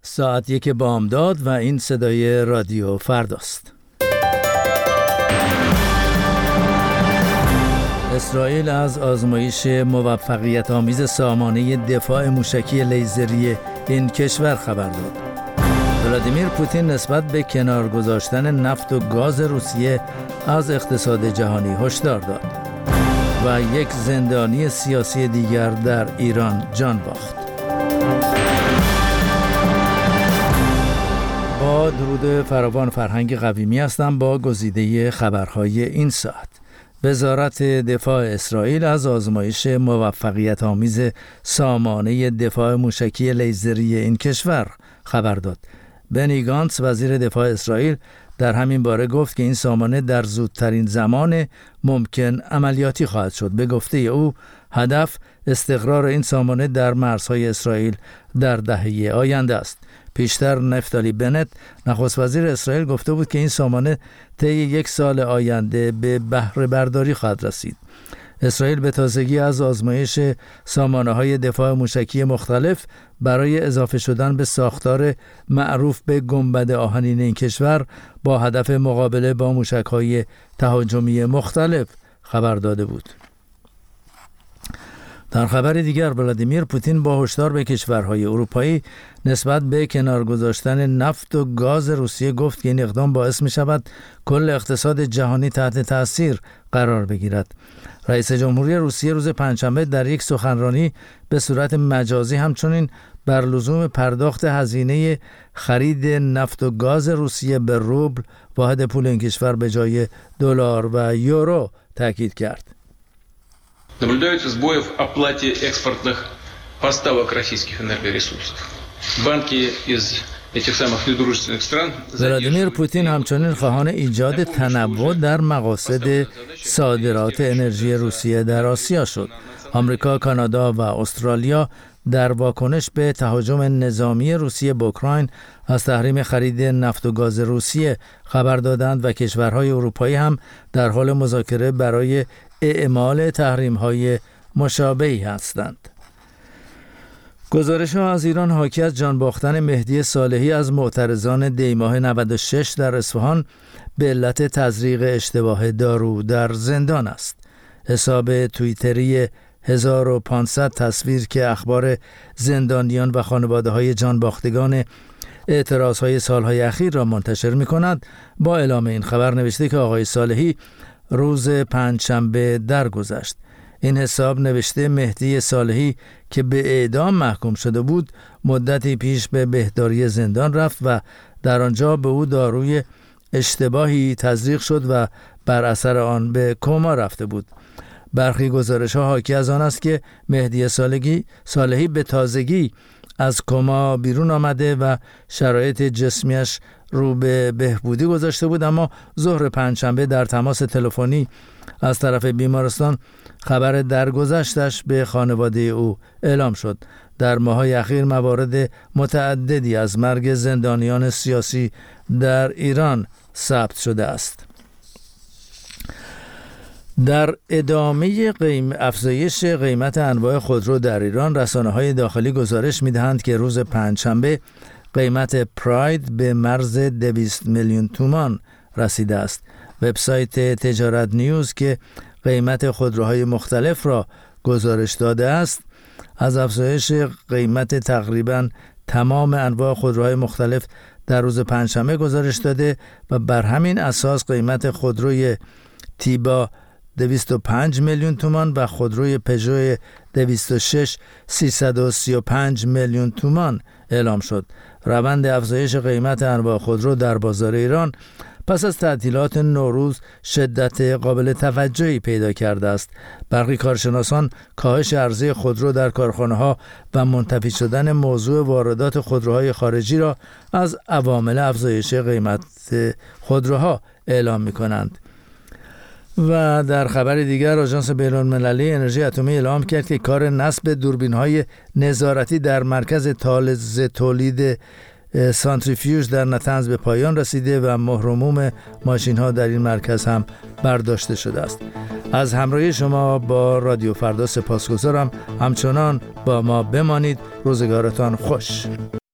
ساعت 1 بامداد و این صدای رادیو فرداست. اسرائیل از آزمایش موفقیت آمیز سامانه دفاع موشکی لیزری این کشور خبر داد. ولادیمیر پوتین نسبت به کنار گذاشتن نفت و گاز روسیه از اقتصاد جهانی هشدار داد و یک زندانی سیاسی دیگر در ایران جان باخت. با درود فراوان، فرهنگ قویمی هستم با گزیده خبرهای این ساعت. وزارت دفاع اسرائیل از آزمایش موفقیت آمیز سامانه دفاع موشکی لیزری این کشور خبر داد. بنی گانتس وزیر دفاع اسرائیل در همین باره گفت که این سامانه در زودترین زمان ممکن عملیاتی خواهد شد. به گفته او هدف استقرار این سامانه در مرزهای اسرائیل در دهه آینده است. پیشتر نفتالی بنت نخست وزیر اسرائیل گفته بود که این سامانه طی 1 سال آینده به بهره برداری خواهد رسید. اسرائیل به تازگی از آزمایش سامانه‌های دفاع موشکی مختلف برای اضافه شدن به ساختار معروف به گنبد آهنین این کشور با هدف مقابله با موشک‌های تهاجمی مختلف خبر داده بود. در خبر دیگر، ولادیمیر پوتین با هشدار به کشورهای اروپایی نسبت به کنار گذاشتن نفت و گاز روسیه گفت که این اقدام باعث می شود کل اقتصاد جهانی تحت تأثیر قرار بگیرد. رئیس جمهوری روسیه روز پنجشنبه در یک سخنرانی به صورت مجازی همچنین بر لزوم پرداخت هزینه خرید نفت و گاز روسیه به روبل، واحد پول این کشور، به جای دلار و یورو تاکید کرد. Наблюдаются сбои в оплате экспортных поставок российских энергоресурсов. Банки из этих самых недружественных стран. ولادیمیر پوتین همچنین خواهان ایجاد تنوع در مقاصد صادرات انرژی روسیه در آسیا شد. آمریکا، کانادا و استرالیا در واکنش به تهاجم نظامی روسیه به اوکراین از تحریم خرید نفت و گاز روسیه خبر دادند و کشورهای اروپایی هم در حال مذاکره برای اعمال تحریم‌های مشابهی هستند. گزارش‌ها از ایران حاکی از جان باختن مهدی صالحی از معترضان دیماه 96 در اصفهان به علت تزریق اشتباه دارو در زندان است. حساب توییتری 1500 تصویر که اخبار زندانیان و خانواده‌های جان باختگان اعتراض‌های سال‌های اخیر را منتشر می‌کند، با اعلام این خبر نوشته که آقای صالحی روز پنجشنبه درگذشت. این حساب نوشته مهدی صالحی که به اعدام محکوم شده بود مدتی پیش به بهداری زندان رفت و در آنجا به او داروی اشتباهی تزریق شد و بر اثر آن به کما رفته بود. برخی گزارش‌ها حاکی از آن است که مهدی صالحی به تازگی از کما بیرون آمده و شرایط جسمیش رو به بهبودی گذاشته بود، اما ظهر پنجشنبه در تماس تلفنی از طرف بیمارستان خبر درگذشتش به خانواده او اعلام شد. در ماه‌های اخیر موارد متعددی از مرگ زندانیان سیاسی در ایران ثبت شده است. در ادامه افزایش قیمت انواع خودرو در ایران، رسانه‌های داخلی گزارش می‌دهند که روز پنجشنبه قیمت پراید به مرز 200 میلیون تومان رسیده است. وبسایت تجارت نیوز که قیمت خودروهای مختلف را گزارش داده است، از افزایش قیمت تقریباً تمام انواع خودروهای مختلف در روز پنجشنبه گزارش داده و بر همین اساس قیمت خودروی تیبا 205 میلیون تومان و خودروی پژو 206 335 میلیون تومان اعلام شد. روند افزایش قیمت انواع خودرو در بازار ایران پس از تعطیلات نوروز شدت قابل توجهی پیدا کرده است. برخی کارشناسان کاهش عرضه خودرو در کارخانه‌ها و منتفی شدن موضوع واردات خودروهای خارجی را از عوامل افزایش قیمت خودروها اعلام می‌کنند. و در خبر دیگر، آژانس بین‌المللی انرژی اتمی اعلام کرد که کار نصب دوربین‌های نظارتی در مرکز تولید سانتریفیوژ در نتنز به پایان رسیده و مهر و موم ماشین‌ها در این مرکز هم برداشته شده است. از همراهی شما با رادیو فردا سپاسگزارم. همچنان با ما بمانید. روزگارتان خوش.